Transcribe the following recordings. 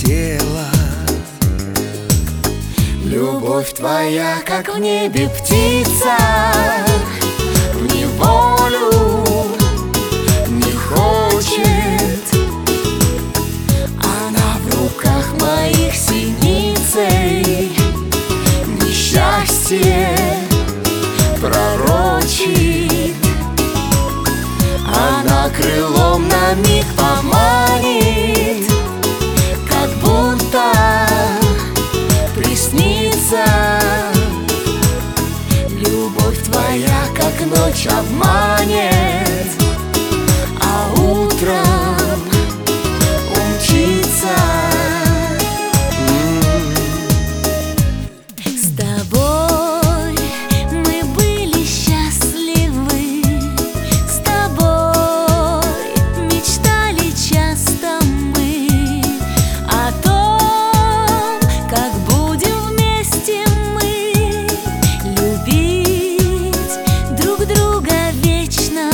тело. Любовь твоя, как в небе птица, в неволю не хочет. Она в руках моих синицей несчастье пророчит. Она крылом на миг поманит, как будто приснится. Любовь твоя, как ночь, обманет, а утром умчится. С тобой мы были счастливы, с тобой мечтали часто мы о том, как будем вместе мы любить друг друга вечно.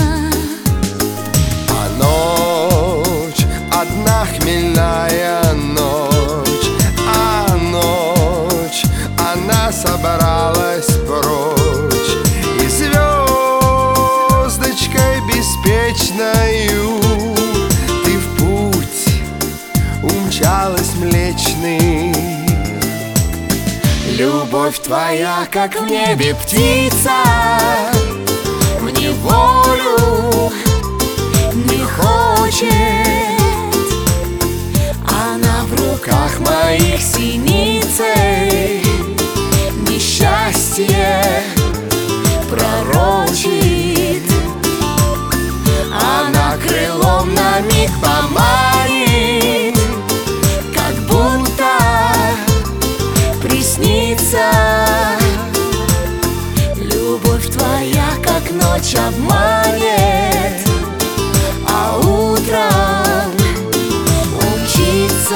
А ночь, одна хмельная ночь, а ночь, она собралась прочь, и звездочкой беспечною ты в путь умчалась млечный. Любовь твоя, как в небе птица, в неволю не хочет. Она в руках моих синицей несчастье пророчит. Она крылом на миг поманит, как будто приснится. Любовь твоя, как ночь, обманет, а утром умчится.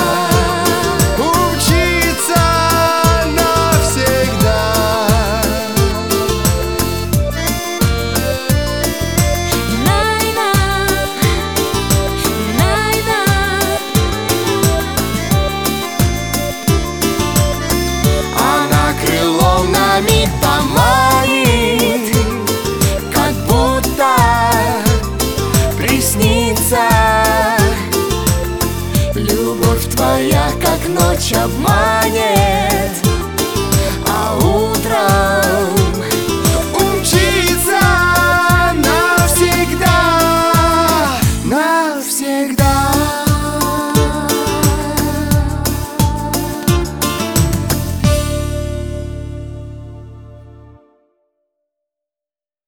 Умчится навсегда. Найна, найна. Она крылом на миг поманит, как будто приснится. Любовь твоя, как ночь, обманет,